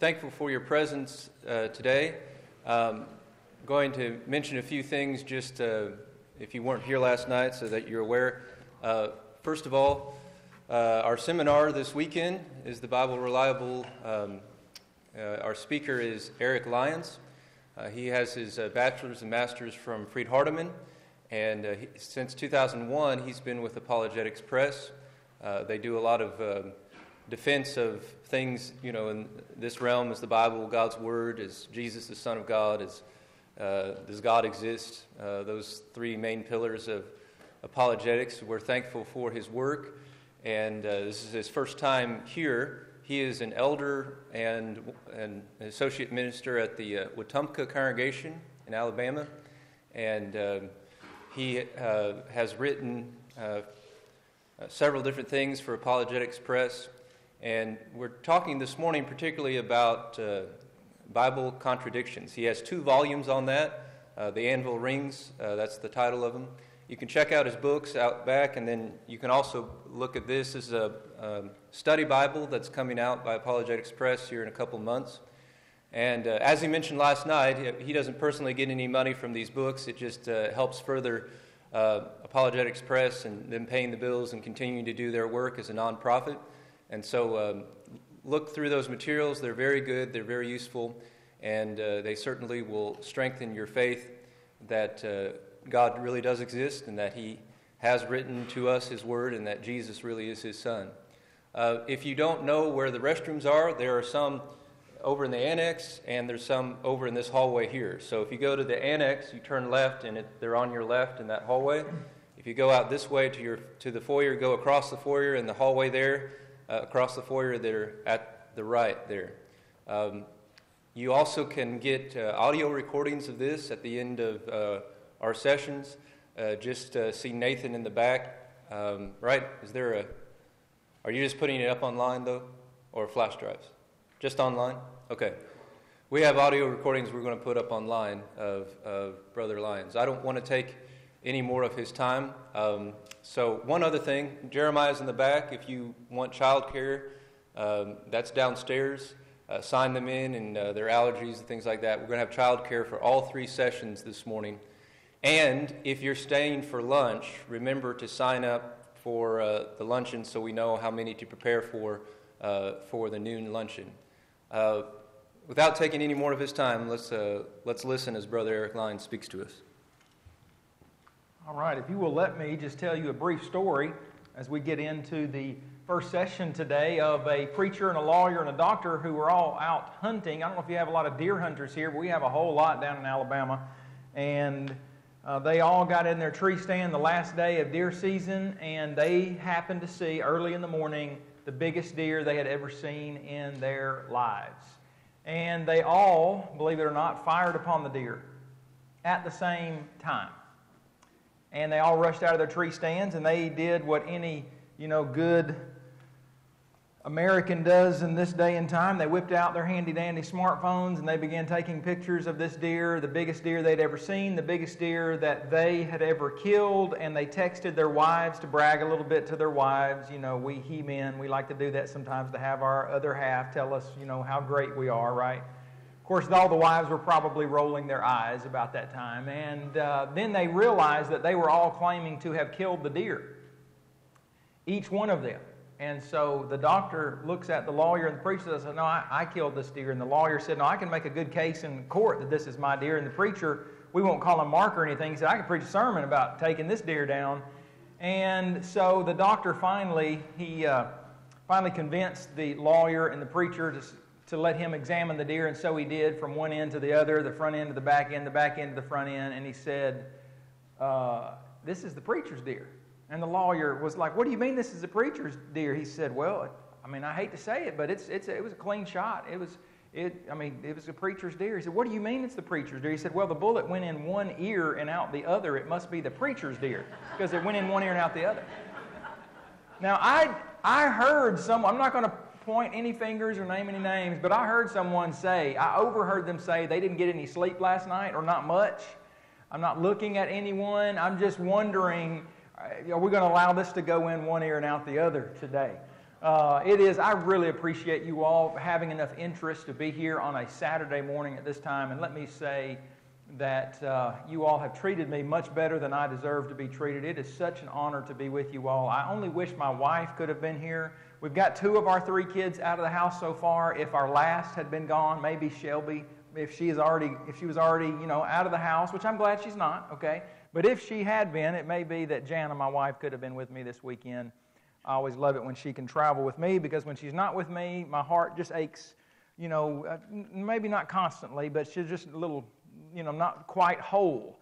thankful for your presence today. Going to mention a few things just if you weren't here last night so that you're aware. First of all, our seminar this weekend is the Bible Reliable. Our speaker is Eric Lyons. He has his bachelor's and master's from Freed-Hardeman, and since 2001 he's been with Apologetics Press. They do a lot of defense of things, in this realm. Is the Bible God's Word? Is Jesus the Son of God? Does God exist? Those three main pillars of apologetics. We're thankful for his work, and this is his first time here. He is an elder and an associate minister at the Wetumpka congregation in Alabama, and he has written several different things for Apologetics Press. And we're talking this morning particularly about Bible contradictions. He has 2 volumes on that. The Anvil Rings, that's the title of them. You can check out his books out back, and then you can also look at this. This is a study Bible that's coming out by Apologetics Press here in a couple months. And as he mentioned last night, he doesn't personally get any money from these books. It just helps further Apologetics Press and them paying the bills and continuing to do their work as a nonprofit. And so look through those materials. They're very good. They're very useful. And they certainly will strengthen your faith that God really does exist and that he has written to us his word and that Jesus really is his son. If you don't know where the restrooms are, there are some over in the annex and there's some over in this hallway here. So if you go to the annex, you turn left and they're on your left in that hallway. If you go out this way to the foyer, go across the foyer in the hallway there. Across the foyer, they're at the right there. You also can get audio recordings of this at the end of our sessions. Just see Nathan in the back. Right? Are you just putting it up online, though? Or flash drives? Just online? Okay. We have audio recordings we're going to put up online of Brother Lyons. I don't want to take any more of his time. So one other thing, Jeremiah's in the back. If you want child care, that's downstairs. Sign them in and their allergies and things like that. We're going to have child care for all 3 sessions this morning. And if you're staying for lunch, remember to sign up for the luncheon so we know how many to prepare for the noon luncheon. Without taking any more of his time, let's listen as Brother Eric Lyons speaks to us. All right, if you will let me just tell you a brief story as we get into the first session today of a preacher and a lawyer and a doctor who were all out hunting. I don't know if you have a lot of deer hunters here, but we have a whole lot down in Alabama. And they all got in their tree stand the last day of deer season, and they happened to see early in the morning the biggest deer they had ever seen in their lives. And they all, believe it or not, fired upon the deer at the same time. And they all rushed out of their tree stands, and they did what any, good American does in this day and time. They whipped out their handy-dandy smartphones, and they began taking pictures of this deer, the biggest deer they'd ever seen, the biggest deer that they had ever killed, and they texted their wives to brag a little bit to their wives. We he-men, we like to do that sometimes to have our other half tell us, how great we are, right? Of course, all the wives were probably rolling their eyes about that time. And then they realized that they were all claiming to have killed the deer, each one of them. And so the doctor looks at the lawyer and the preacher and says, no, I killed this deer. And the lawyer said, no, I can make a good case in court that this is my deer. And the preacher, we won't call him Mark or anything. He said, I can preach a sermon about taking this deer down. And so the doctor finally convinced the lawyer and the preacher to let him examine the deer, and so he did from one end to the other, the front end to the back end to the front end, and he said, this is the preacher's deer. And the lawyer was like, what do you mean this is the preacher's deer? He said, well, I hate to say it, but it was a clean shot. It was a preacher's deer. He said, what do you mean it's the preacher's deer? He said, well, the bullet went in one ear and out the other. It must be the preacher's deer, because it went in one ear and out the other. Now, I heard I'm not going to point any fingers or name any names, but I overheard them say they didn't get any sleep last night, or not much. I'm not looking at anyone. I'm just wondering, are we going to allow this to go in one ear and out the other today? It is. I really appreciate you all having enough interest to be here on a Saturday morning at this time. And let me say that you all have treated me much better than I deserve to be treated. It is such an honor to be with you all. I only wish my wife could have been here. We've got 2 of our 3 kids out of the house so far. If our last had been gone, maybe Shelby, if she was already, out of the house, which I'm glad she's not, okay? But if she had been, it may be that Jana, my wife, could have been with me this weekend. I always love it when she can travel with me, because when she's not with me, my heart just aches, maybe not constantly, but she's just a little, not quite whole.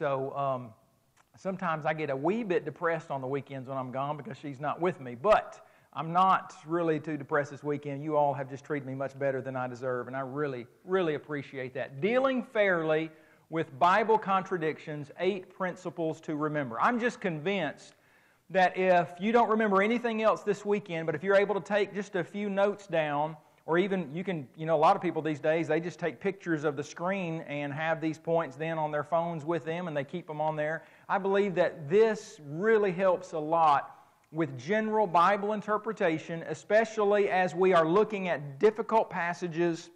So sometimes I get a wee bit depressed on the weekends when I'm gone because she's not with me. But I'm not really too depressed this weekend. You all have just treated me much better than I deserve, and I really, really appreciate that. Dealing fairly with Bible contradictions, 8 principles to remember. I'm just convinced that if you don't remember anything else this weekend, but if you're able to take just a few notes down, or even you can, a lot of people these days, they just take pictures of the screen and have these points then on their phones with them, and they keep them on there. I believe that this really helps a lot with general Bible interpretation, especially as we are looking at difficult passages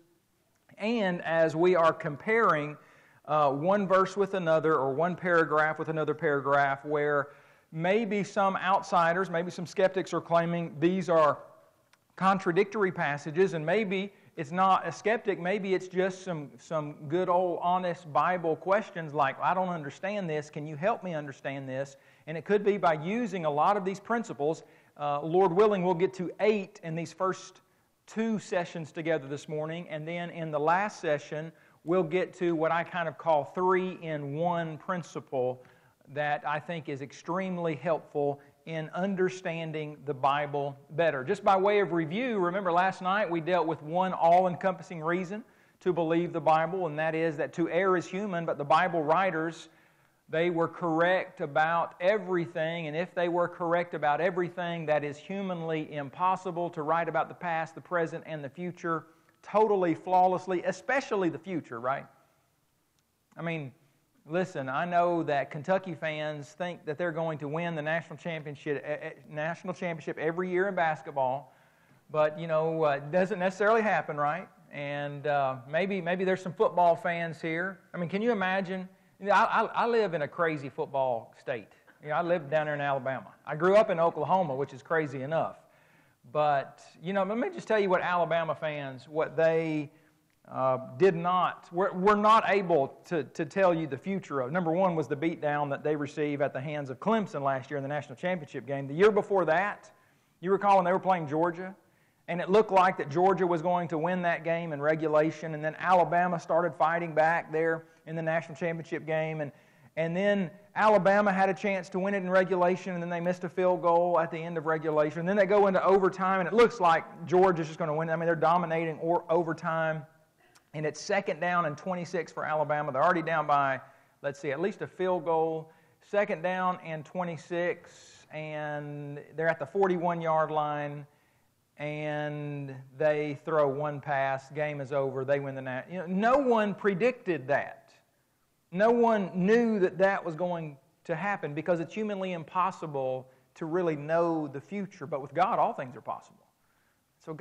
and as we are comparing one verse with another, or one paragraph with another paragraph, where maybe some outsiders, maybe some skeptics are claiming these are contradictory passages, and maybe it's not a skeptic, maybe it's just some good old honest Bible questions like, I don't understand this, can you help me understand this? And it could be by using a lot of these principles. Lord willing, we'll get to 8 in these first 2 sessions together this morning, and then in the last session, we'll get to what I kind of call 3-in-1 principle that I think is extremely helpful in understanding the Bible better. Just by way of review, remember last night we dealt with one all-encompassing reason to believe the Bible, and that is that to err is human, but the Bible writers, they were correct about everything, and if they were correct about everything, that is humanly impossible to write about the past, the present, and the future totally flawlessly, especially the future, right? I mean, listen, I know that Kentucky fans think that they're going to win the national championship every year in basketball, but it doesn't necessarily happen, right? And maybe there's some football fans here. I mean, can you imagine? I live in a crazy football state. I live down there in Alabama. I grew up in Oklahoma, which is crazy enough. But let me just tell you what Alabama fans, what they were not able to tell you the future of. Number one was the beatdown that they received at the hands of Clemson last year in the national championship game. The year before that, you recall when they were playing Georgia, and it looked like that Georgia was going to win that game in regulation, and then Alabama started fighting back there in the national championship game, and then Alabama had a chance to win it in regulation, and then they missed a field goal at the end of regulation. And then they go into overtime, and it looks like Georgia's just going to win. I mean, they're dominating overtime. And it's 2nd down and 26 for Alabama. They're already down by, at least a field goal. 2nd down and 26, and they're at the 41-yard line, and they throw one pass. Game is over. They win the national. No one predicted that. No one knew that was going to happen because it's humanly impossible to really know the future. But with God, all things are possible. So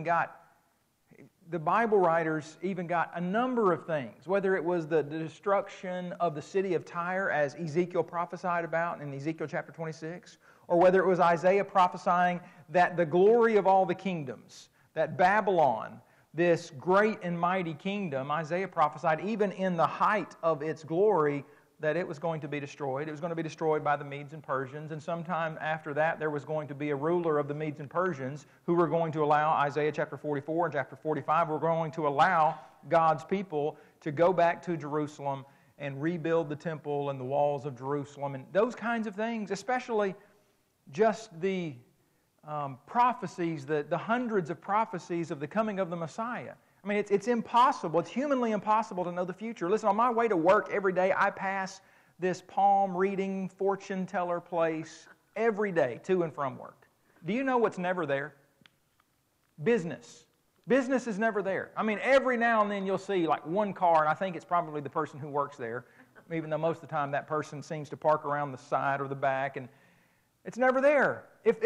the Bible writers even got a number of things, whether it was the destruction of the city of Tyre as Ezekiel prophesied about in Ezekiel chapter 26, or whether it was Isaiah prophesying that the glory of all the kingdoms, that Babylon, this great and mighty kingdom, Isaiah prophesied even in the height of its glory that it was going to be destroyed. It was going to be destroyed by the Medes and Persians, and sometime after that there was going to be a ruler of the Medes and Persians who were going to allow, Isaiah chapter 44 and chapter 45, were going to allow God's people to go back to Jerusalem and rebuild the temple and the walls of Jerusalem, and those kinds of things, especially just the prophecies, the hundreds of prophecies of the coming of the Messiah. I mean, it's impossible. It's humanly impossible to know the future. Listen, on my way to work every day, I pass this palm reading, fortune teller place every day to and from work. Do you know what's never there? Business. Business is never there. I mean, every now and then you'll see like one car, and I think it's probably the person who works there, even though most of the time that person seems to park around the side or the back, and It's never there.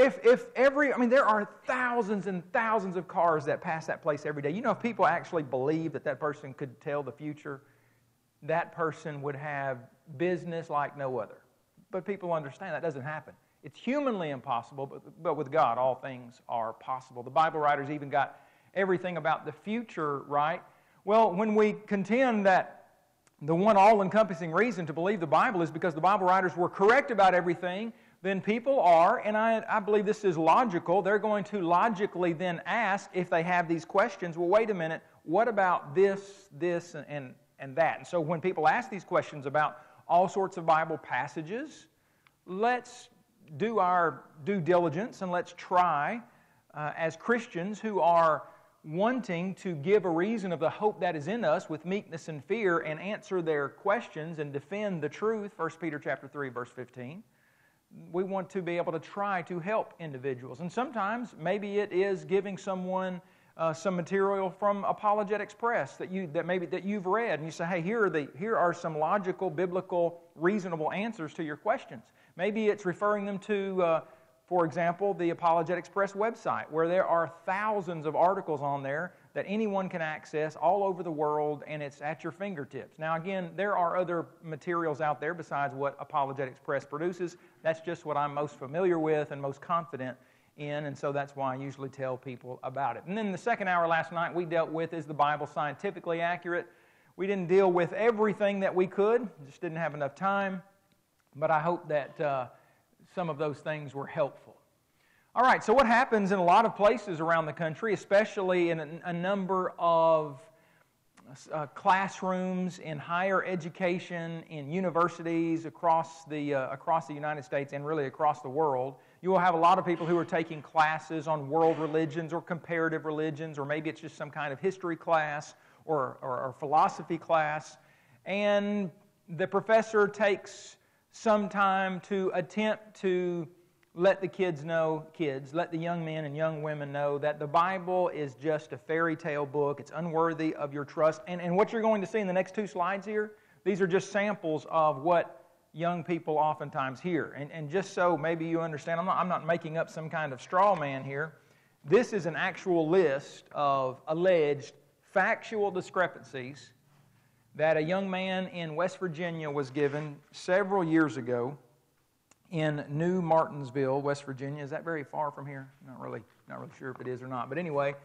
There are thousands and thousands of cars that pass that place every day. You know, if people actually believe that person could tell the future, that person would have business like no other. But people understand that doesn't happen. It's humanly impossible, but with God, all things are possible. The Bible writers even got everything about the future right. Well, when we contend that the one all-encompassing reason to believe the Bible is because the Bible writers were correct about everything, then people are, and I believe this is logical, they're going to logically then ask, if they have these questions, well, wait a minute, what about this, and that? And so when people ask these questions about all sorts of Bible passages, let's do our due diligence and let's try, as Christians who are wanting to give a reason of the hope that is in us with meekness and fear and answer their questions and defend the truth, 1 Peter chapter 3, verse 15, we want to be able to try to help individuals. And sometimes maybe it is giving someone some material from Apologetics Press that you've read, and you say, hey, here are some logical, biblical, reasonable answers to your questions. Maybe it's referring them to, for example, the Apologetics Press website, where there are thousands of articles on there that anyone can access all over the world, and it's at your fingertips. Now, again, there are other materials out there besides what Apologetics Press produces. That's just what I'm most familiar with and most confident in, and so that's why I usually tell people about it. And then the second hour last night we dealt with, is the Bible scientifically accurate? We didn't deal with everything that we could, just didn't have enough time, but I hope that some of those things were helpful. All right, so what happens in a lot of places around the country, especially in a number of classrooms in higher education, in universities across the United States and really across the world, you will have a lot of people who are taking classes on world religions or comparative religions, or maybe it's just some kind of history class or philosophy class, and the professor takes some time to attempt to let the let the young men and young women know that the Bible is just a fairy tale book. It's unworthy of your trust. And what you're going to see in the next two slides here, these are just samples of what young people oftentimes hear. And just so maybe you understand, I'm not making up some kind of straw man here. This is an actual list of alleged factual discrepancies that a young man in West Virginia was given several years ago in New Martinsville, West Virginia. Is that very far from here? Not really sure if it is or not. But anyway,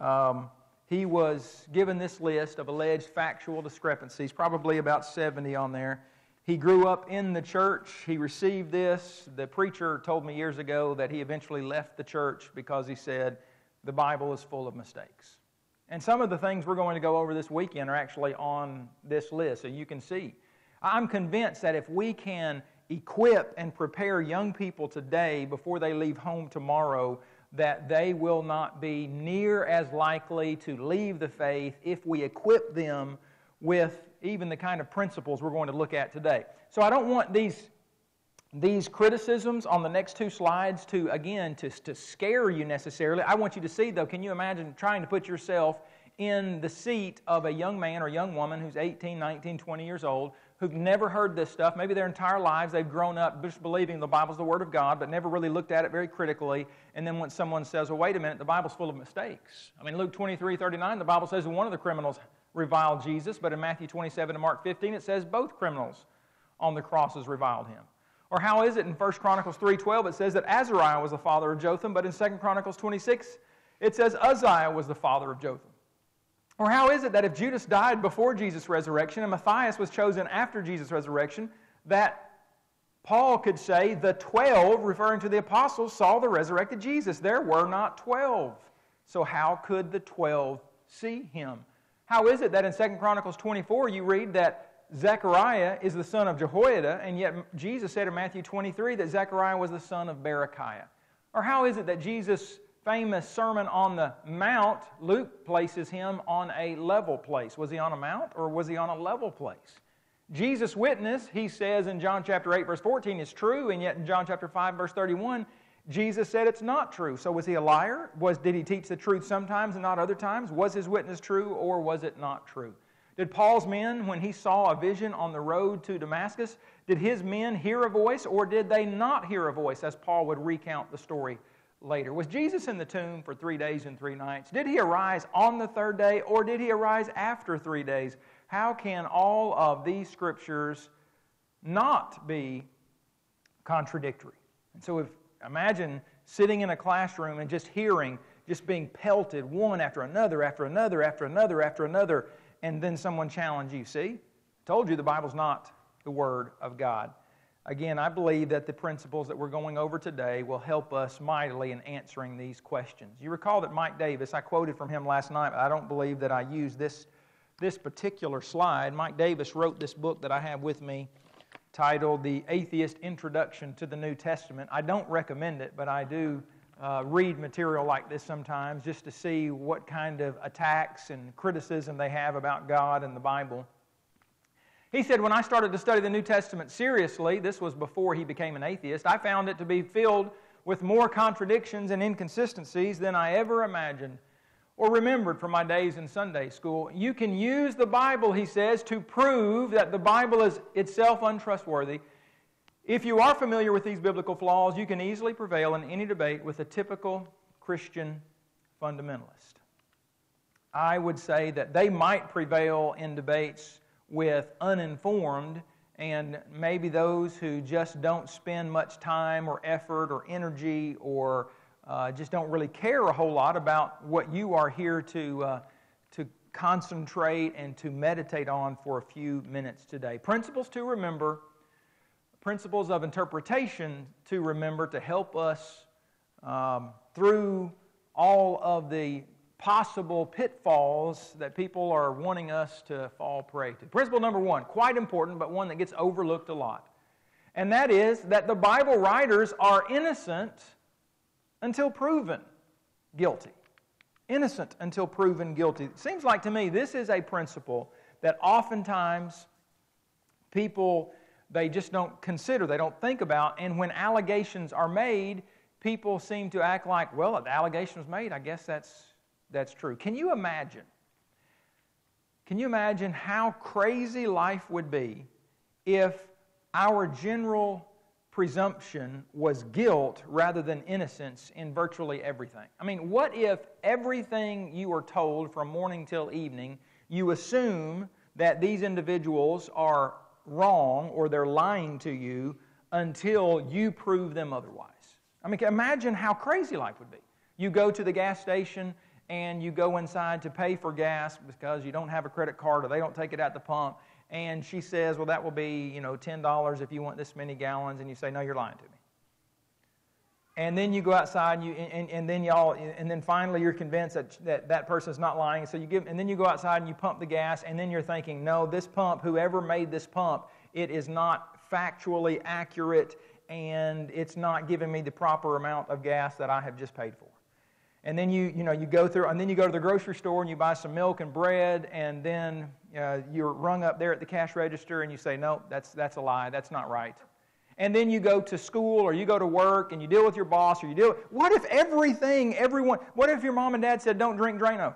he was given this list of alleged factual discrepancies, probably about 70 on there. He grew up in the church. He received this. The preacher told me years ago that he eventually left the church because he said, the Bible is full of mistakes. And some of the things we're going to go over this weekend are actually on this list, so you can see. I'm convinced that if we can equip and prepare young people today before they leave home tomorrow, that they will not be near as likely to leave the faith if we equip them with even the kind of principles we're going to look at today. So I don't want these criticisms on the next two slides to scare you necessarily. I want you to see, though, can you imagine trying to put yourself in the seat of a young man or young woman who's 18, 19, 20 years old, who've never heard this stuff. Maybe their entire lives they've grown up just believing the Bible's the Word of God, but never really looked at it very critically. And then when someone says, well, wait a minute, the Bible's full of mistakes. I mean, Luke 23:39, the Bible says one of the criminals reviled Jesus, but in Matthew 27 and Mark 15, it says both criminals on the crosses reviled him. Or how is it in 1 Chronicles 3:12, it says that Azariah was the father of Jotham, but in 2 Chronicles 26, it says Uzziah was the father of Jotham. Or how is it that if Judas died before Jesus' resurrection and Matthias was chosen after Jesus' resurrection, that Paul could say the 12, referring to the apostles, saw the resurrected Jesus? There were not 12. So how could the 12 see him? How is it that in 2 Chronicles 24 you read that Zechariah is the son of Jehoiada, and yet Jesus said in Matthew 23 that Zechariah was the son of Berechiah? Or how is it that Jesus' famous Sermon on the Mount, Luke places him on a level place? Was he on a mount or was he on a level place? Jesus' witness, he says in John chapter 8 verse 14, is true, and yet in John chapter 5 verse 31, Jesus said it's not true. So was he a liar? Did he teach the truth sometimes and not other times? Was his witness true or was it not true? Did Paul's men, when he saw a vision on the road to Damascus, did his men hear a voice or did they not hear a voice, as Paul would recount the story later? Was Jesus in the tomb for 3 days and 3 nights? Did he arise on the third day or did he arise after 3 days? How can all of these scriptures not be contradictory? And so imagine sitting in a classroom and just hearing, just being pelted one after another, after another, after another, after another, and then someone challenge you. See, I told you the Bible's not the Word of God. Again, I believe that the principles that we're going over today will help us mightily in answering these questions. You recall that Mike Davis, I quoted from him last night, but I don't believe that I used this particular slide. Mike Davis wrote this book that I have with me titled The Atheist Introduction to the New Testament. I don't recommend it, but I do read material like this sometimes just to see what kind of attacks and criticism they have about God and the Bible. He said, when I started to study the New Testament seriously, this was before he became an atheist, I found it to be filled with more contradictions and inconsistencies than I ever imagined or remembered from my days in Sunday school. You can use the Bible, he says, to prove that the Bible is itself untrustworthy. If you are familiar with these biblical flaws, you can easily prevail in any debate with a typical Christian fundamentalist. I would say that they might prevail in debates with uninformed and maybe those who just don't spend much time or effort or energy or just don't really care a whole lot about what you are here to concentrate and to meditate on for a few minutes today. Principles to remember, principles of interpretation to remember to help us through all of the possible pitfalls that people are wanting us to fall prey to. Principle number 1, quite important, but one that gets overlooked a lot. And that is that the Bible writers are innocent until proven guilty. Innocent until proven guilty. It seems like to me this is a principle that oftentimes people, they just don't consider, they don't think about, and when allegations are made, people seem to act like, well, if the allegation was made, I guess that's true. Can you imagine how crazy life would be if our general presumption was guilt rather than innocence in virtually everything? I mean, what if everything you are told from morning till evening, you assume that these individuals are wrong or they're lying to you until you prove them otherwise? I mean, imagine how crazy life would be. You go to the gas station and you go inside to pay for gas because you don't have a credit card or they don't take it at the pump, and she says, well, that will be, $10 if you want this many gallons, and you say, no, you're lying to me. And then you go outside and then finally you're convinced that person's not lying, so and then you go outside and you pump the gas, and then you're thinking, no, this pump, whoever made this pump, it is not factually accurate and it's not giving me the proper amount of gas that I have just paid for. And then you go through, and then you go to the grocery store and you buy some milk and bread, and then you're rung up there at the cash register and you say, no, that's a lie, that's not right. And then you go to school or you go to work and you deal with your boss what if what if your mom and dad said don't drink Drano?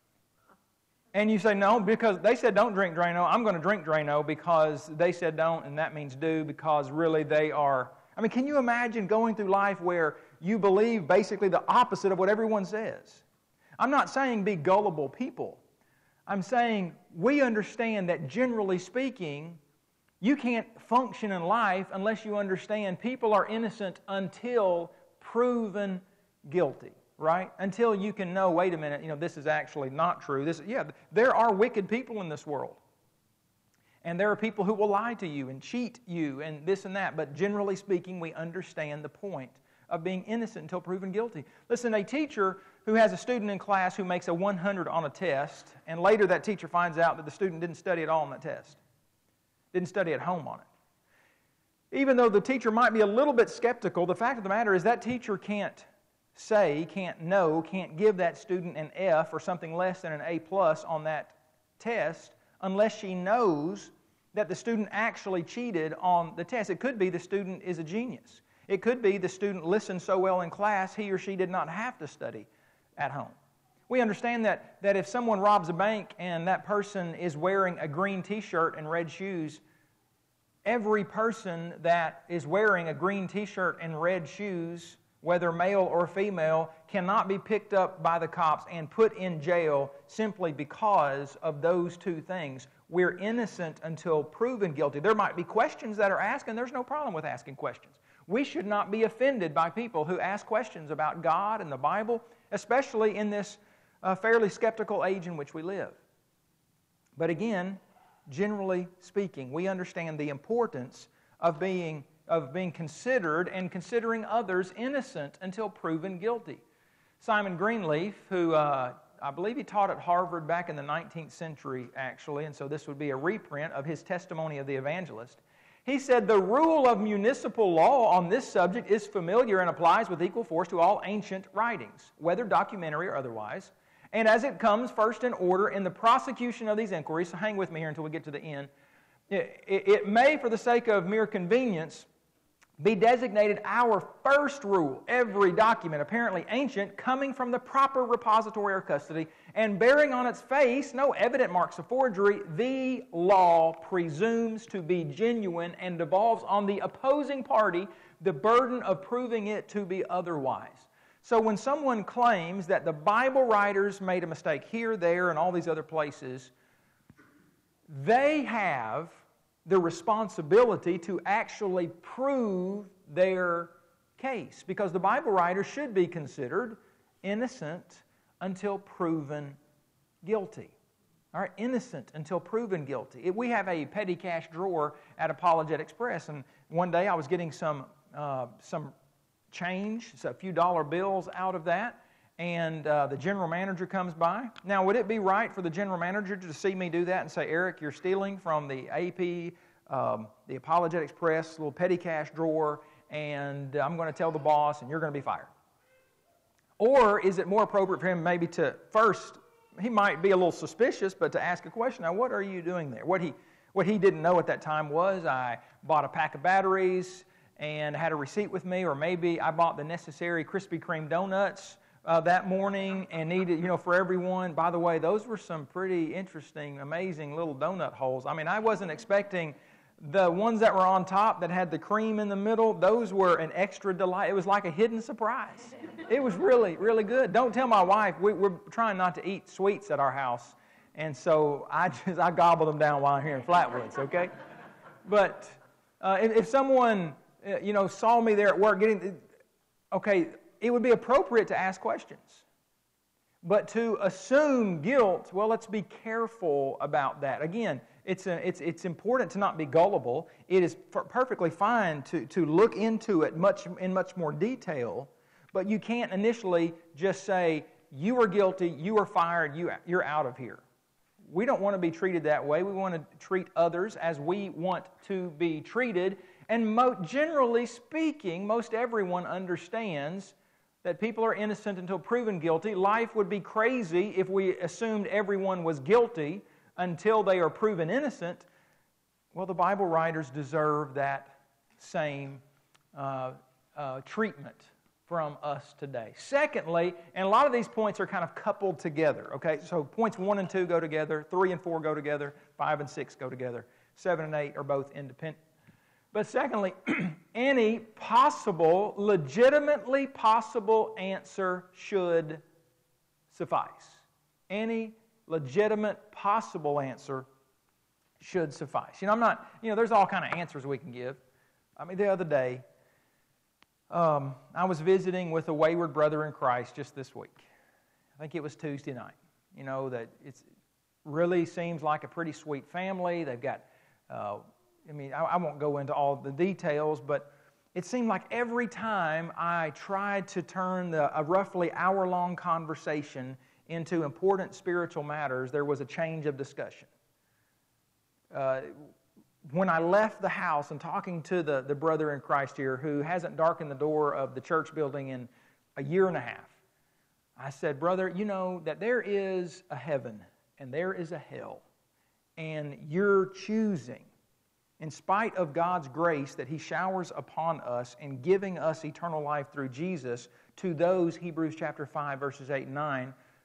And you say, no, because they said don't drink Drano, I'm going to drink Drano because they said don't, and that means do, because really they are. I mean, can you imagine going through life where you believe basically the opposite of what everyone says? I'm not saying be gullible people. I'm saying we understand that generally speaking, you can't function in life unless you understand people are innocent until proven guilty, right? Until you can know, wait a minute, this is actually not true. There are wicked people in this world. And there are people who will lie to you and cheat you and this and that. But generally speaking, we understand the point of being innocent until proven guilty. Listen, a teacher who has a student in class who makes a 100 on a test, and later that teacher finds out that the student didn't study at all on that test, didn't study at home on it. Even though the teacher might be a little bit skeptical, the fact of the matter is that teacher can't give that student an F or something less than an A+ on that test unless she knows that the student actually cheated on the test. It could be the student is a genius. It could be the student listened so well in class, he or she did not have to study at home. We understand that if someone robs a bank and that person is wearing a green t-shirt and red shoes, every person that is wearing a green t-shirt and red shoes, whether male or female, cannot be picked up by the cops and put in jail simply because of those two things. We're innocent until proven guilty. There might be questions that are asked, and there's no problem with asking questions. We should not be offended by people who ask questions about God and the Bible, especially in this fairly skeptical age in which we live. But again, generally speaking, we understand the importance of being considered and considering others innocent until proven guilty. Simon Greenleaf, who I believe he taught at Harvard back in the 19th century, actually, and so this would be a reprint of his Testimony of the Evangelist. He said, "The rule of municipal law on this subject is familiar and applies with equal force to all ancient writings, whether documentary or otherwise. And as it comes first in order in the prosecution of these inquiries," so hang with me here until we get to the end, it may, for the sake of mere convenience, be designated our first rule, every document, apparently ancient, coming from the proper repository or custody, and bearing on its face no evident marks of forgery, the law presumes to be genuine and devolves on the opposing party the burden of proving it to be otherwise. So when someone claims that the Bible writers made a mistake here, there, and all these other places, they have the responsibility to actually prove their case, because the Bible writers should be considered innocent until proven guilty. All right, innocent until proven guilty. We have a petty cash drawer at Apologetics Press, and one day I was getting some change, so a few dollar bills out of that, and the general manager comes by. Now, would it be right for the general manager to see me do that and say, "Eric, you're stealing from the AP, the Apologetics Press, little petty cash drawer, and I'm going to tell the boss, and you're going to be fired"? Or is it more appropriate for him maybe to first, he might be a little suspicious, but to ask a question, "Now, what are you doing there?" What he didn't know at that time was I bought a pack of batteries and had a receipt with me, or maybe I bought the necessary Krispy Kreme donuts that morning and needed, for everyone. By the way, those were some pretty interesting, amazing little donut holes. I mean, I wasn't expecting the ones that were on top that had the cream in the middle. Those were an extra delight. It was like a hidden surprise. It was really, really good. Don't tell my wife. We're trying not to eat sweets at our house, and so I gobbled them down while I'm here in Flatwoods, okay? But if someone saw me there at work it would be appropriate to ask questions. But to assume guilt, well, let's be careful about that. Again, it's important to not be gullible. It is perfectly fine to look into it in much more detail, but you can't initially just say, "You are guilty, you are fired, you're out of here." We don't want to be treated that way. We want to treat others as we want to be treated. And generally speaking, most everyone understands that people are innocent until proven guilty. Life would be crazy if we assumed everyone was guilty until they are proven innocent. Well, the Bible writers deserve that same treatment from us today. Secondly, and a lot of these points are kind of coupled together, okay? So points 1 and 2 go together, 3 and 4 go together, 5 and 6 go together, 7 and 8 are both independent. But secondly, any legitimately possible answer should suffice. Any legitimate possible answer should suffice. There's all kind of answers we can give. I mean, the other day, I was visiting with a wayward brother in Christ just this week. I think it was Tuesday night. That it really seems like a pretty sweet family. They've got, I won't go into all the details, but it seemed like every time I tried to turn a roughly hour-long conversation into important spiritual matters, there was a change of discussion. When I left the house and talking to the brother in Christ here who hasn't darkened the door of the church building in a year and a half, I said, "Brother, you know that there is a heaven and there is a hell, and you're choosing, in spite of God's grace that He showers upon us in giving us eternal life through Jesus, to those," Hebrews chapter 5, verses 8 and 9,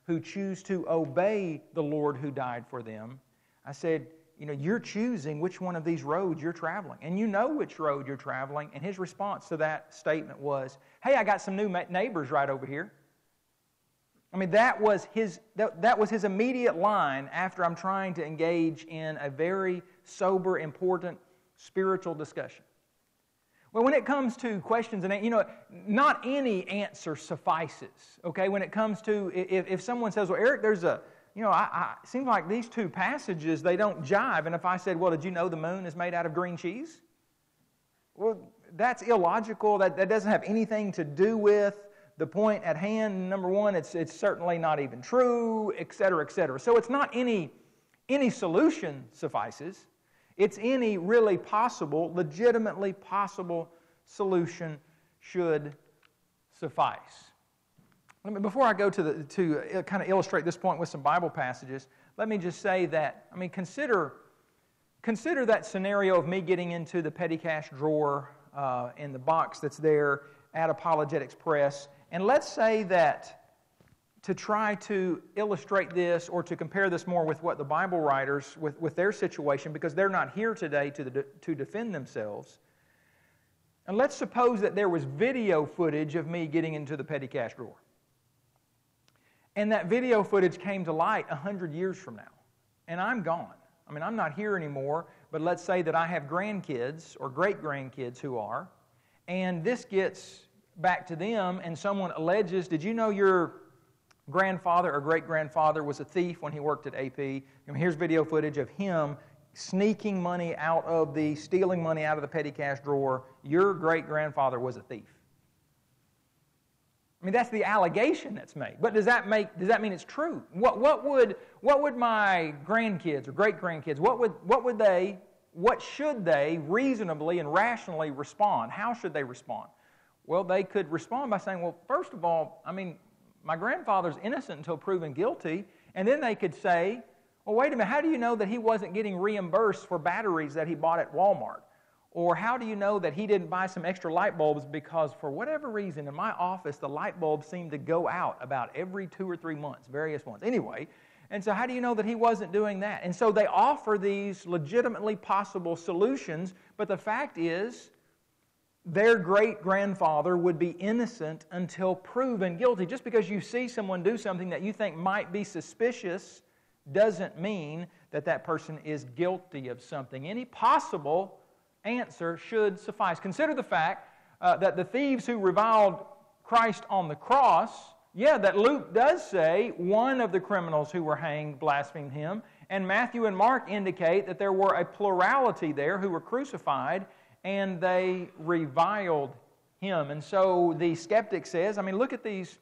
who choose to obey the Lord who died for them, I said, you're choosing which one of these roads you're traveling. And you know which road you're traveling. And his response to that statement was, hey, I got some new neighbors right over here. I mean, that was his immediate line after I'm trying to engage in a very sober, important spiritual discussion. Well, when it comes to questions, and not any answer suffices. Okay, when it comes to if someone says, "Well, Eric, there's a," it seems like these two passages they don't jive. And if I said, "Well, did you know the moon is made out of green cheese?" Well, that's illogical. That doesn't have anything to do with the point at hand. Number one, it's certainly not even true, et cetera, et cetera. So it's not any solution suffices. It's any really possible, legitimately possible solution should suffice. Before I go to kind of illustrate this point with some Bible passages, let me just say that, consider that scenario of me getting into the petty cash drawer in the box that's there at Apologetics Press. And let's say that to try to illustrate this or to compare this more with what the Bible writers, with their situation, because they're not here today to defend themselves. And let's suppose that there was video footage of me getting into the petty cash drawer. And that video footage came to light 100 years from now. And I'm gone. I'm not here anymore, but let's say that I have grandkids or great-grandkids who are, and this gets back to them, and someone alleges, did you know your grandfather or great-grandfather was a thief when he worked at AP? Here's video footage of him stealing money out of the petty cash drawer. Your great-grandfather was a thief. That's the allegation that's made. But does that mean it's true? What would my grandkids or great-grandkids, what should they reasonably and rationally respond? How should they respond? Well, they could respond by saying, well, first of all, my grandfather's innocent until proven guilty. And then they could say, well, wait a minute, how do you know that he wasn't getting reimbursed for batteries that he bought at Walmart? Or how do you know that he didn't buy some extra light bulbs because for whatever reason in my office the light bulbs seem to go out about every 2 or 3 months, various ones. Anyway, and so how do you know that he wasn't doing that? And so they offer these legitimately possible solutions, but the fact is, their great-grandfather would be innocent until proven guilty. Just because you see someone do something that you think might be suspicious doesn't mean that that person is guilty of something. Any possible answer should suffice. Consider the fact that the thieves who reviled Christ on the cross, that Luke does say one of the criminals who were hanged blasphemed him, and Matthew and Mark indicate that there were a plurality there who were crucified, and they reviled him. And so the skeptic says, look at these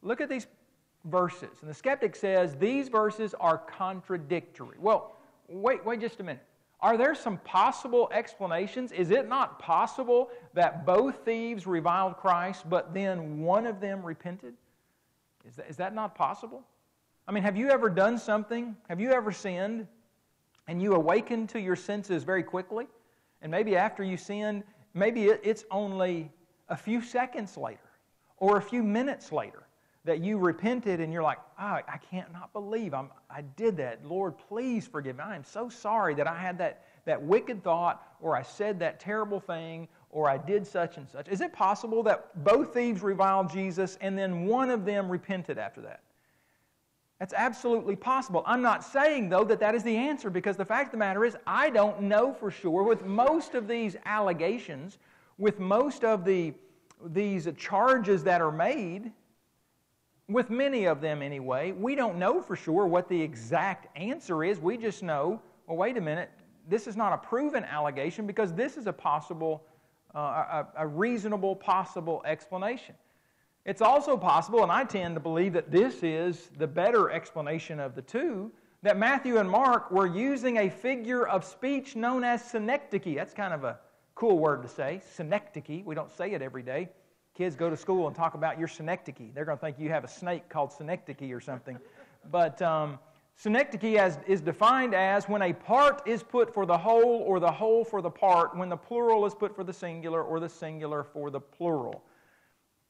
verses. And the skeptic says, these verses are contradictory. Well, wait just a minute. Are there some possible explanations? Is it not possible that both thieves reviled Christ, but then one of them repented? Is that not possible? Have you ever done something? Have you ever sinned, and you awakened to your senses very quickly? And maybe after you sinned, maybe it's only a few seconds later or a few minutes later that you repented and you're like, I can't not believe I did that. Lord, please forgive me. I am so sorry that I had that wicked thought, or I said that terrible thing, or I did such and such. Is it possible that both thieves reviled Jesus and then one of them repented after that? That's absolutely possible. I'm not saying, though, that is the answer, because the fact of the matter is I don't know for sure. With most of these allegations, with most of these charges that are made, with many of them anyway, we don't know for sure what the exact answer is. We just know, well, wait a minute, this is not a proven allegation because this is a possible, a reasonable possible explanation. It's also possible, and I tend to believe that this is the better explanation of the two, that Matthew and Mark were using a figure of speech known as synecdoche. That's kind of a cool word to say, synecdoche. We don't say it every day. Kids go to school and talk about your synecdoche. They're going to think you have a snake called synecdoche or something. But synecdoche is defined as when a part is put for the whole or the whole for the part, when the plural is put for the singular or the singular for the plural.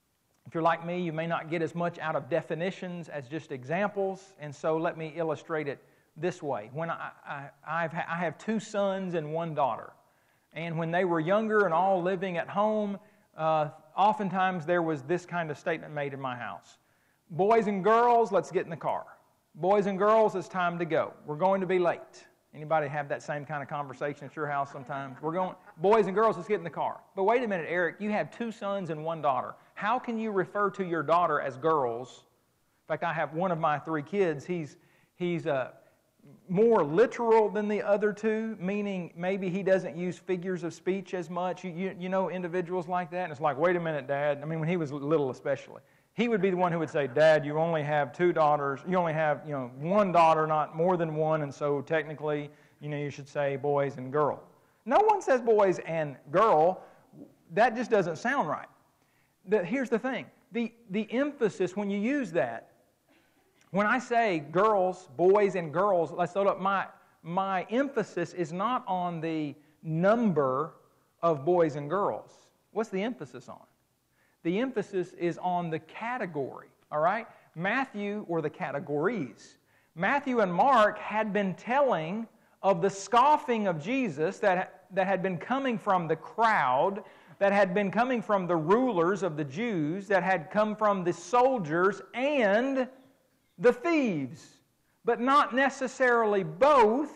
If you're like me, you may not get as much out of definitions as just examples, and so let me illustrate it this way. When I have 2 sons and 1 daughter, and when they were younger and all living at home, oftentimes there was this kind of statement made in my house. Boys and girls, let's get in the car. Boys and girls, it's time to go. We're going to be late. Anybody have that same kind of conversation at your house sometimes? Boys and girls, let's get in the car. But wait a minute, Eric, you have 2 sons and 1 daughter. How can you refer to your daughter as girls? In fact, I have one of my 3 kids. He's more literal than the other 2, meaning maybe he doesn't use figures of speech as much. You know individuals like that? And it's like, wait a minute, Dad. I mean, when he was little especially. He would be the one who would say, Dad, you only have 2 daughters. You only have 1 daughter, not more than 1, and so technically, you should say boys and girl. No one says boys and girl. That just doesn't sound right. Here's the thing. The emphasis when you use that, when I say girls, boys, and girls, let's load up, my emphasis is not on the number of boys and girls. What's the emphasis on? The emphasis is on the category, all right? Matthew, or the categories. Matthew and Mark had been telling of the scoffing of Jesus that had been coming from the crowd, that had been coming from the rulers of the Jews, that had come from the soldiers and the thieves. But not necessarily both.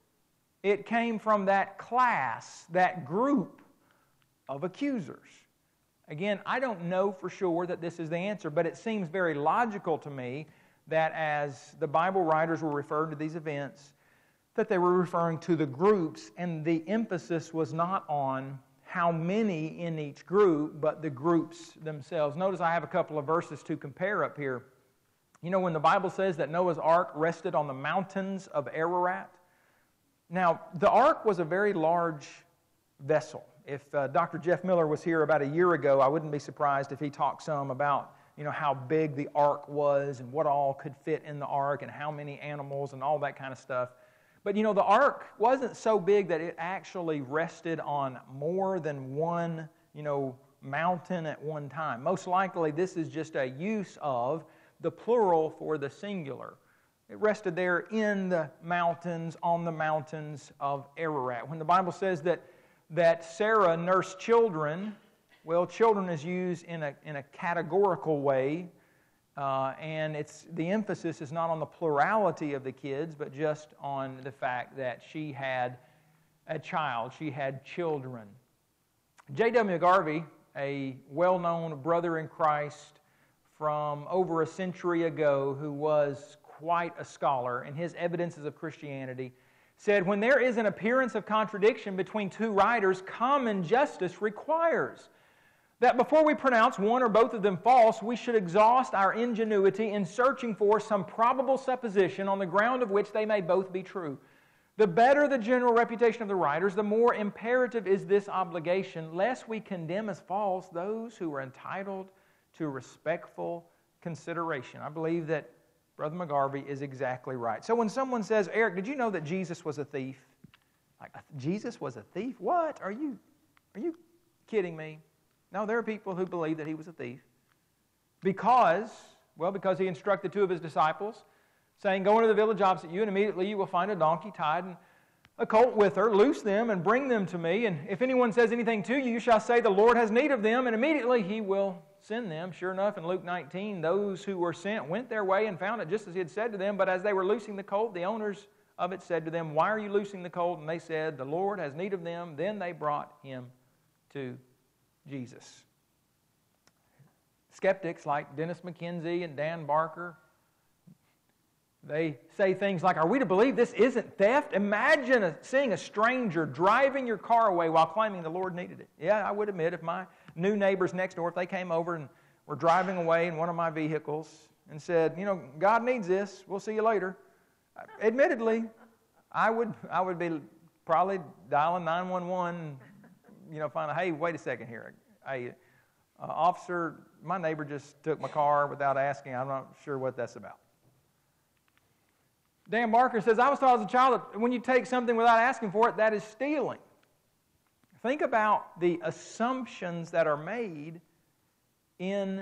It came from that class, that group of accusers. Again, I don't know for sure that this is the answer, but it seems very logical to me that as the Bible writers were referring to these events, that they were referring to the groups, and the emphasis was not on how many in each group, but the groups themselves. Notice I have a couple of verses to compare up here. When the Bible says that Noah's ark rested on the mountains of Ararat, now the ark was a very large vessel. If Dr. Jeff Miller was here about a year ago, I wouldn't be surprised if he talked some about how big the ark was and what all could fit in the ark and how many animals and all that kind of stuff. But the ark wasn't so big that it actually rested on more than one mountain at one time. Most likely this is just a use of the plural for the singular. It rested there in the mountains, on the mountains of Ararat. When the Bible says that Sarah nursed children, well, children is used in a categorical way, and the emphasis is not on the plurality of the kids, but just on the fact that she had a child, she had children. J.W. Garvey, a well-known brother in Christ from over a century ago who was quite a scholar in his Evidences of Christianity, said, when there is an appearance of contradiction between 2 writers, common justice requires that before we pronounce one or both of them false, we should exhaust our ingenuity in searching for some probable supposition on the ground of which they may both be true. The better the general reputation of the writers, the more imperative is this obligation, lest we condemn as false those who are entitled to respectful consideration. I believe that Brother McGarvey is exactly right. So when someone says, Eric, did you know that Jesus was a thief? Like, Jesus was a thief? What? Are you kidding me? No, there are people who believe that he was a thief. Because he instructed 2 of his disciples, saying, go into the village opposite you, and immediately you will find a donkey tied and a colt with her. Loose them and bring them to me. And if anyone says anything to you, you shall say, the Lord has need of them, and immediately he will send them. Sure enough, in Luke 19, those who were sent went their way and found it just as he had said to them. But as they were loosing the colt, the owners of it said to them, why are you loosing the colt? And they said, the Lord has need of them. Then they brought him to Jesus. Skeptics like Dennis McKenzie and Dan Barker, they say things like, are we to believe this isn't theft? Imagine seeing a stranger driving your car away while claiming the Lord needed it. Yeah, I would admit, if my new neighbors next door, if they came over and were driving away in one of my vehicles and said, God needs this, we'll see you later. Admittedly, I would be probably dialing 911, find out, hey, wait a second here. Hey, officer, my neighbor just took my car without asking. I'm not sure what that's about. Dan Barker says, I was taught as a child that when you take something without asking for it, that is stealing. Think about the assumptions that are made in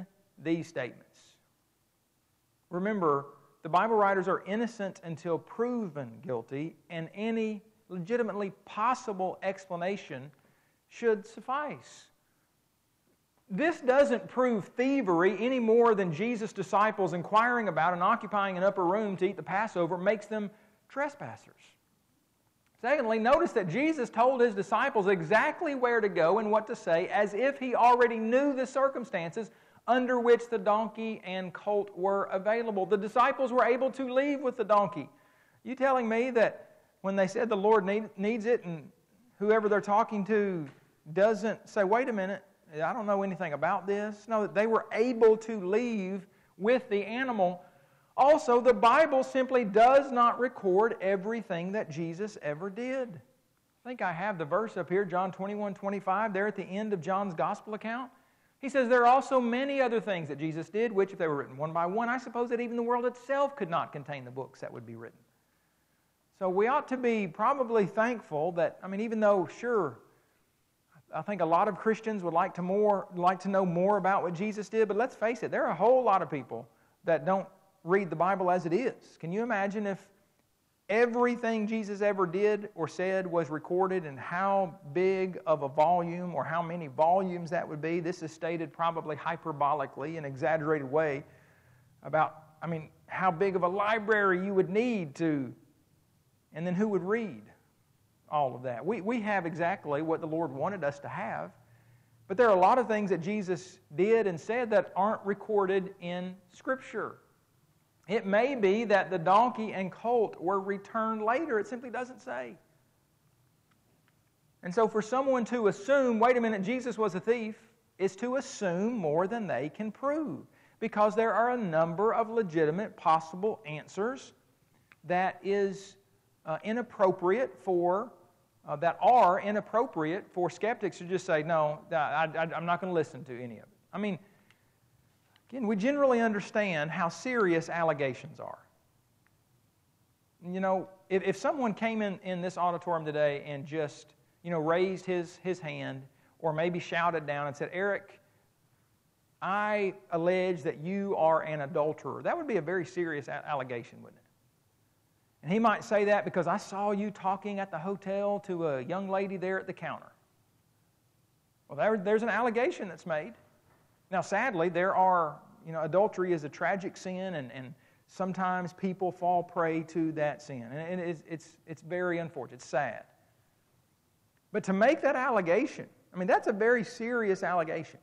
these statements. Remember, the Bible writers are innocent until proven guilty, and any legitimately possible explanation should suffice. This doesn't prove thievery any more than Jesus' disciples inquiring about and occupying an upper room to eat the Passover makes them trespassers. Secondly, notice that Jesus told His disciples exactly where to go and what to say as if He already knew the circumstances under which the donkey and colt were available. The disciples were able to leave with the donkey. You telling me that when they said the Lord needs it and whoever they're talking to doesn't say, wait a minute, I don't know anything about this? No, they were able to leave with the animal. Also, the Bible simply does not record everything that Jesus ever did. I think I have the verse up here, John 21:25, there at the end of John's gospel account. He says there are also many other things that Jesus did, which if they were written one by one, I suppose that even the world itself could not contain the books that would be written. So we ought to be probably thankful that, even though, sure, I think a lot of Christians would like to know more about what Jesus did, but let's face it, there are a whole lot of people that don't read the Bible as it is. Can you imagine if everything Jesus ever did or said was recorded and how big of a volume or how many volumes that would be? This is stated probably hyperbolically in an exaggerated way about, how big of a library you would need to, and then who would read all of that. We have exactly what the Lord wanted us to have, but there are a lot of things that Jesus did and said that aren't recorded in Scripture. It may be that the donkey and colt were returned later. It simply doesn't say. And so for someone to assume, wait a minute, Jesus was a thief, is to assume more than they can prove, because there are a number of legitimate possible answers that are inappropriate for skeptics to just say, no, I'm not going to listen to any of it. Again, we generally understand how serious allegations are. If someone came in this auditorium today and just, raised his hand or maybe shouted down and said, Eric, I allege that you are an adulterer, that would be a very serious allegation, wouldn't it? And he might say that because I saw you talking at the hotel to a young lady there at the counter. Well, there's an allegation that's made. Now, sadly, adultery is a tragic sin, and sometimes people fall prey to that sin. And it's very unfortunate. It's sad. But to make that allegation, that's a very serious allegation.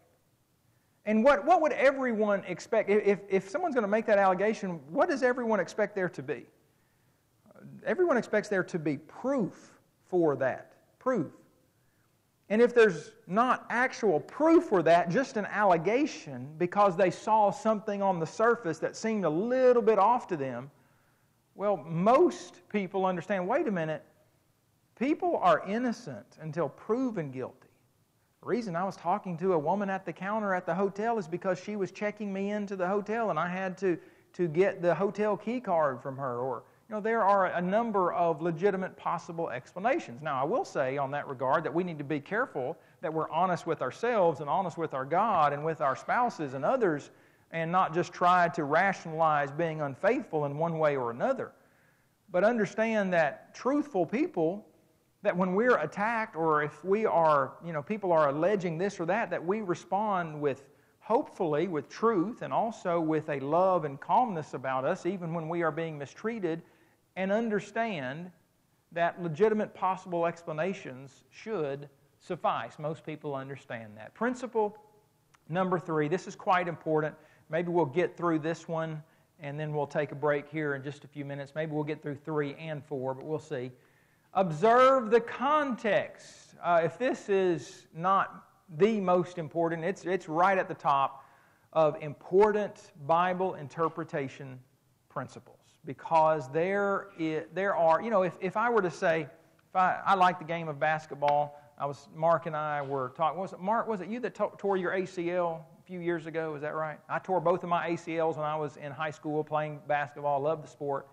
And what would everyone expect? If someone's going to make that allegation, what does everyone expect there to be? Everyone expects there to be proof for that. Proof. And if there's not actual proof for that, just an allegation because they saw something on the surface that seemed a little bit off to them, well, most people understand, wait a minute, people are innocent until proven guilty. The reason I was talking to a woman at the counter at the hotel is because she was checking me into the hotel and I had to get the hotel key card from her. Or, there are a number of legitimate possible explanations. Now, I will say on that regard that we need to be careful that we're honest with ourselves and honest with our God and with our spouses and others, and not just try to rationalize being unfaithful in one way or another. But understand that truthful people, that when we're attacked or if we are, people are alleging this or that we respond with, hopefully, with truth and also with a love and calmness about us, even when we are being mistreated, and understand that legitimate possible explanations should suffice. Most people understand that. Principle number 3, this is quite important. Maybe we'll get through this one and then we'll take a break here in just a few minutes. Maybe we'll get through 3 and 4, but we'll see. Observe the context. If this is not the most important, it's right at the top of important Bible interpretation principles. Because there are, if I were to say, I like the game of basketball, Mark and I were talking, was it you that tore your ACL a few years ago, is that right? I tore both of my ACLs when I was in high school playing basketball. I love the sport.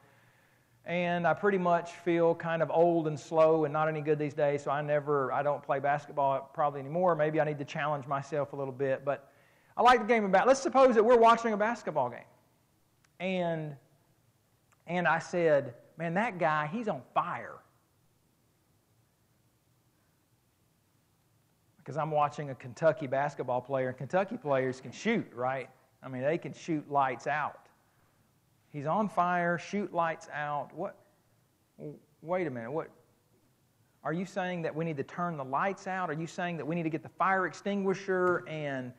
And I pretty much feel kind of old and slow and not any good these days, so I don't play basketball probably anymore. Maybe I need to challenge myself a little bit. But I like the game about, let's suppose that we're watching a basketball game. And I said, man, that guy, he's on fire. Because I'm watching a Kentucky basketball player, and Kentucky players can shoot, right? I mean, they can shoot lights out. He's on fire, shoot lights out. What? Wait a minute. What? Are you saying that we need to turn the lights out? Are you saying that we need to get the fire extinguisher and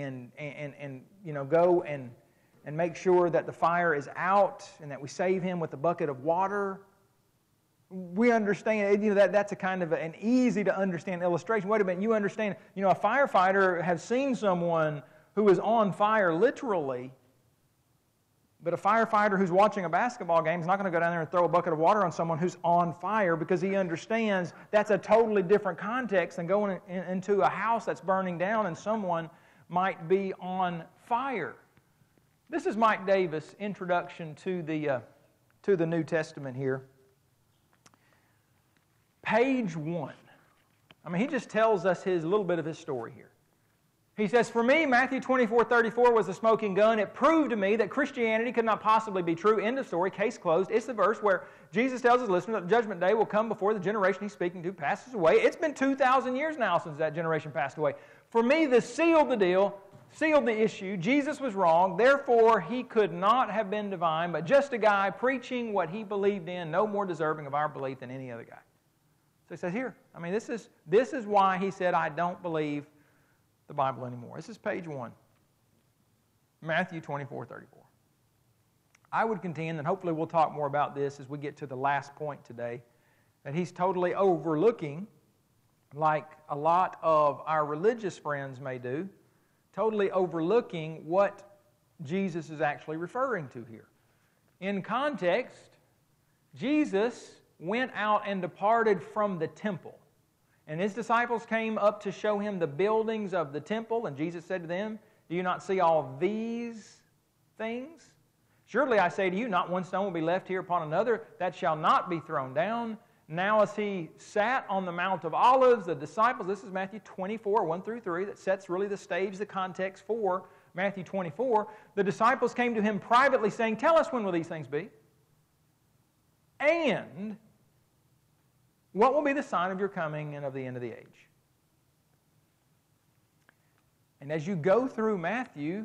go and make sure that the fire is out and that we save him with a bucket of water? We understand, that's a kind of an easy to understand illustration. Wait a minute, you understand, a firefighter has seen someone who is on fire literally, but a firefighter who's watching a basketball game is not going to go down there and throw a bucket of water on someone who's on fire, because he understands that's a totally different context than going into a house that's burning down and someone might be on fire. This is Mike Davis' introduction to the New Testament here. Page 1. I mean, he just tells us a little bit of his story here. He says, for me, Matthew 24:34 was a smoking gun. It proved to me that Christianity could not possibly be true. End of story, case closed. It's the verse where Jesus tells his listeners that the judgment day will come before the generation he's speaking to passes away. It's been 2,000 years now since that generation passed away. For me, this sealed the deal, sealed the issue. Jesus was wrong. Therefore, he could not have been divine, but just a guy preaching what he believed in, no more deserving of our belief than any other guy. So he says here, I mean, this is why he said, I don't believe the Bible anymore. This is page 1. Matthew 24:34. I would contend, and hopefully we'll talk more about this as we get to the last point today, that he's totally overlooking, like a lot of our religious friends may do, totally overlooking what Jesus is actually referring to here. In context, Jesus went out and departed from the temple. And his disciples came up to show him the buildings of the temple, and Jesus said to them, do you not see all these things? Surely I say to you, not one stone will be left here upon another that shall not be thrown down. Now as he sat on the Mount of Olives, the disciples, this is Matthew 24, 1-3, that sets really the stage, the context for Matthew 24. The disciples came to him privately saying, tell us when will these things be? And what will be the sign of your coming and of the end of the age? And as you go through Matthew,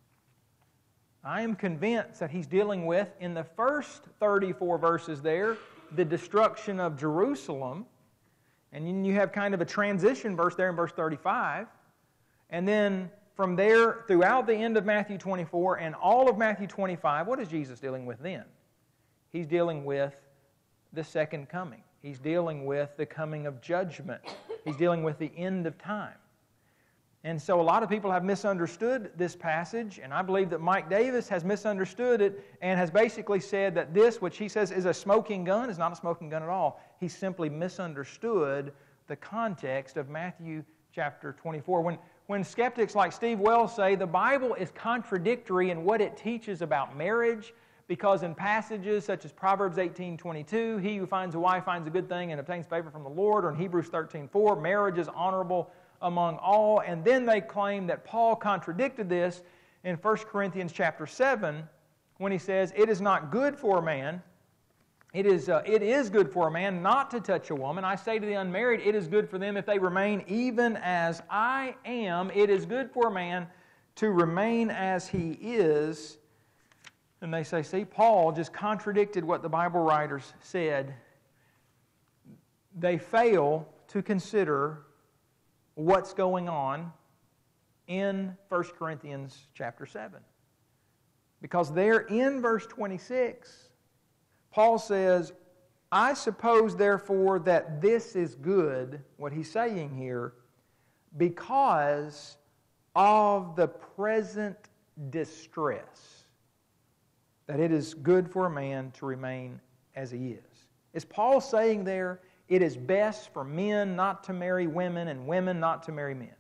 I am convinced that he's dealing with, in the first 34 verses there, the destruction of Jerusalem. And then you have kind of a transition verse there in verse 35. And then from there, throughout the end of Matthew 24 and all of Matthew 25, what is Jesus dealing with then? He's dealing with the second coming. He's dealing with the coming of judgment. He's dealing with the end of time. And so a lot of people have misunderstood this passage, and I believe that Mike Davis has misunderstood it and has basically said that this, which he says is a smoking gun, is not a smoking gun at all. He simply misunderstood the context of Matthew chapter 24. When skeptics like Steve Wells say the Bible is contradictory in what it teaches about marriage, because in passages such as Proverbs 18:22, he who finds a wife finds a good thing and obtains favor from the Lord, or in Hebrews 13:4, marriage is honorable among all. And then they claim that Paul contradicted this in 1 Corinthians chapter 7 when he says, it is not good for a man, it is good for a man not to touch a woman. I say to the unmarried, it is good for them if they remain even as I am. It is good for a man to remain as he is. And they say, see, Paul just contradicted what the Bible writers said. They fail to consider what's going on in 1 Corinthians chapter 7. Because there in verse 26, Paul says, I suppose therefore that this is good, what he's saying here, because of the present distress, that it is good for a man to remain as he is. Is Paul saying there, it is best for men not to marry women and women not to marry men?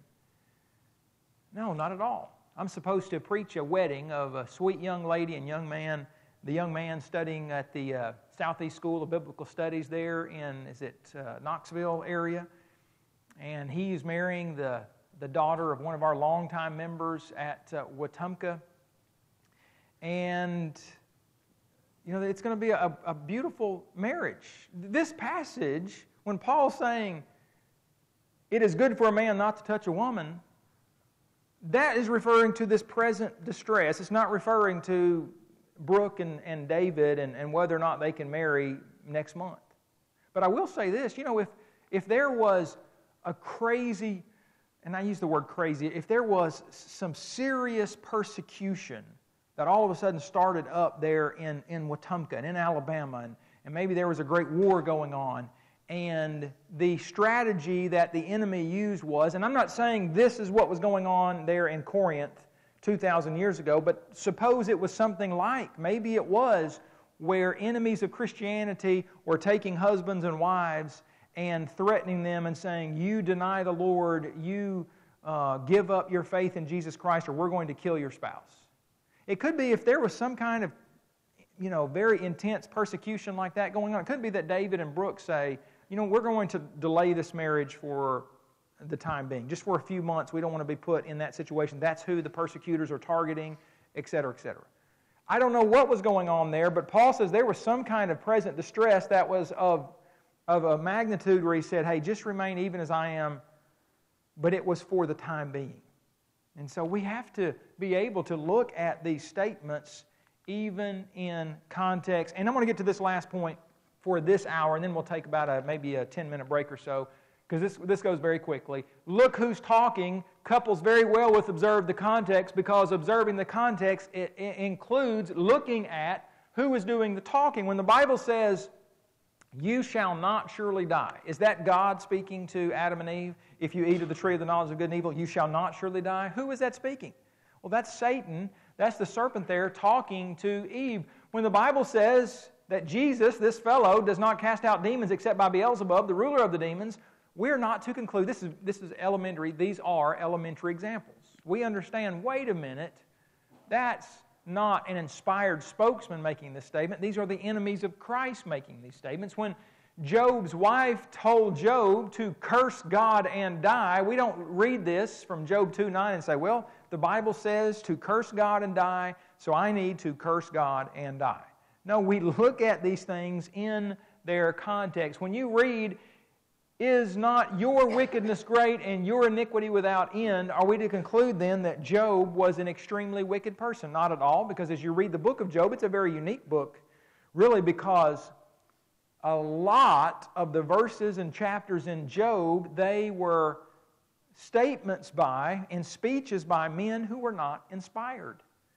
No, not at all. I'm supposed to preach a wedding of a sweet young lady and young man, the young man studying at the Southeast School of Biblical Studies there in, Knoxville area. And he's marrying the the daughter of one of our longtime members at Wetumpka. And, it's going to be a beautiful marriage. This passage, when Paul's saying, it is good for a man not to touch a woman, that is referring to this present distress. It's not referring to Brooke and David and whether or not they can marry next month. But I will say this, if there was a crazy, and I use the word crazy, if there was some serious persecution that all of a sudden started up there in Wetumpka and in Alabama, and maybe there was a great war going on, and the strategy that the enemy used was, and I'm not saying this is what was going on there in Corinth 2,000 years ago, but suppose it was something like, maybe it was, where enemies of Christianity were taking husbands and wives and threatening them and saying, you deny the Lord, you give up your faith in Jesus Christ, or we're going to kill your spouse. It could be if there was some kind of, very intense persecution like that going on. It could be that David and Brooke say, we're going to delay this marriage for the time being. Just for a few months, we don't want to be put in that situation. That's who the persecutors are targeting, etc., etc. I don't know what was going on there, but Paul says there was some kind of present distress that was of a magnitude where he said, hey, just remain even as I am, but it was for the time being. And so we have to be able to look at these statements even in context. And I'm going to get to this last point for this hour, and then we'll take about maybe a 10-minute break or so, because this goes very quickly. Look who's talking couples very well with observe the context, because observing the context it includes looking at who is doing the talking. When the Bible says, you shall not surely die, is that God speaking to Adam and Eve? If you eat of the tree of the knowledge of good and evil, you shall not surely die. Who is that speaking? Well, that's Satan. That's the serpent there talking to Eve. When the Bible says that Jesus, this fellow, does not cast out demons except by Beelzebub, the ruler of the demons, we're not to conclude, this is elementary, these are elementary examples. We understand, wait a minute, that's not an inspired spokesman making this statement. These are the enemies of Christ making these statements. When Job's wife told Job to curse God and die, we don't read this from Job 2:9 and say, well, the Bible says to curse God and die, so I need to curse God and die. No, we look at these things in their context. When you read, is not your wickedness great and your iniquity without end, are we to conclude then that Job was an extremely wicked person? Not at all, because as you read the book of Job, it's a very unique book, really, because a lot of the verses and chapters in Job, they were statements by and speeches by men who were not inspired.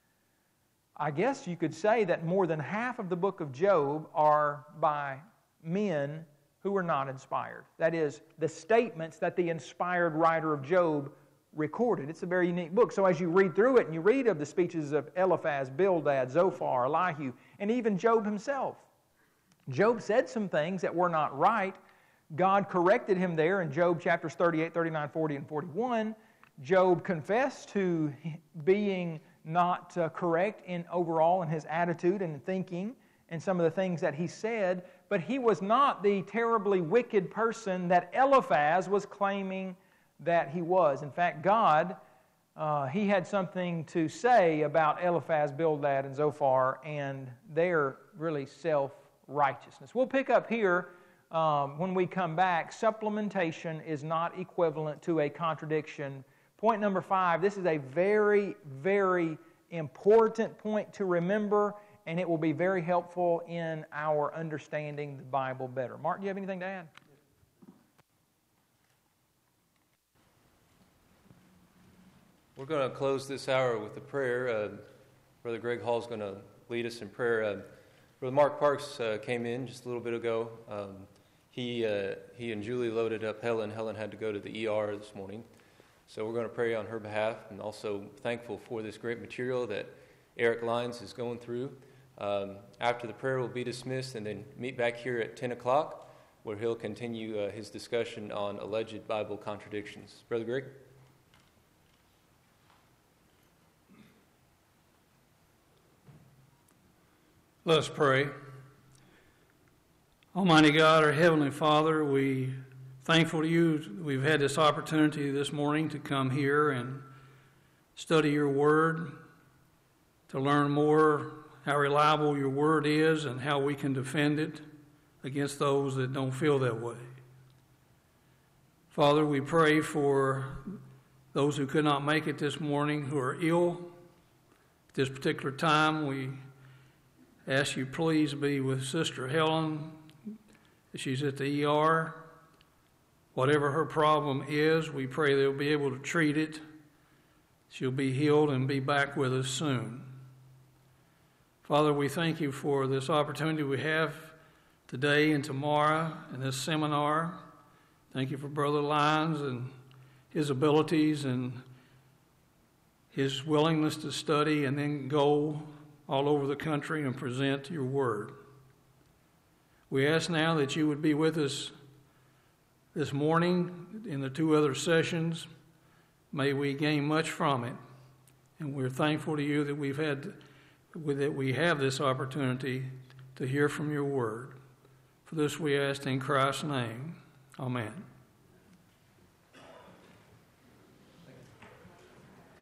I guess you could say that more than half of the book of Job are by men who were not inspired. That is, the statements that the inspired writer of Job recorded. It's a very unique book. So as you read through it and you read of the speeches of Eliphaz, Bildad, Zophar, Elihu, and even Job himself, Job said some things that were not right. God corrected him there in Job chapters 38, 39, 40, and 41. Job confessed to being not correct in overall in his attitude and thinking and some of the things that he said, but he was not the terribly wicked person that Eliphaz was claiming that he was. In fact, God, he had something to say about Eliphaz, Bildad, and Zophar and their really self-righteousness. We'll pick up here when we come back. Supplementation is not equivalent to a contradiction. Point number 5, this is a very, very important point to remember, and it will be very helpful in our understanding the Bible better. Mark, do you have anything to add? We're going to close this hour with a prayer. Brother Greg Hall is going to lead us in prayer. Brother Mark Parks came in just a little bit ago. He and Julie loaded up Helen. Helen had to go to the ER this morning. So we're going to pray on her behalf, and also thankful for this great material that Eric Lyons is going through. After the prayer, we'll be dismissed and then meet back here at 10 o'clock, where he'll continue his discussion on alleged Bible contradictions. Brother Greg? Let us pray. Almighty God, our Heavenly Father, we thankful to you we've had this opportunity this morning to come here and study your word, to learn more how reliable your word is and how we can defend it against those that don't feel that way. Father, we pray for those who could not make it this morning, who are ill. At this particular time, we ask you please be with Sister Helen. She's at the ER. Whatever her problem is, we pray they'll be able to treat it. She'll be healed and be back with us soon. Father, we thank you for this opportunity we have today and tomorrow in this seminar. Thank you for Brother Lyons and his abilities and his willingness to study and then go all over the country and present your word. We ask now that you would be with us this morning in the 2 other sessions. May we gain much from it. And we're thankful to you that we have this opportunity to hear from your word. For this we ask in Christ's name. Amen.